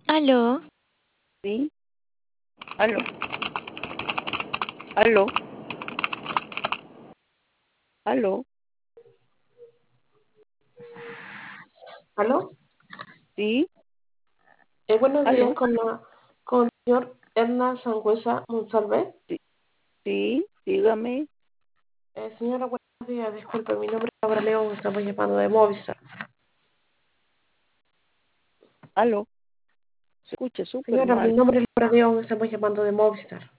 Aló, Sí, aló, aló, aló, ¿Aló? sí, Buenos días aló, con el señor Hernán Sangüesa Monsalve. sí, sí, dígame, Señora, buenos días. Disculpe, mi nombre es Laura León. Estamos llamando de Movistar. aló, se escucha súper Señora, mi mal, nombre es Laura León. Estamos llamando de Movistar.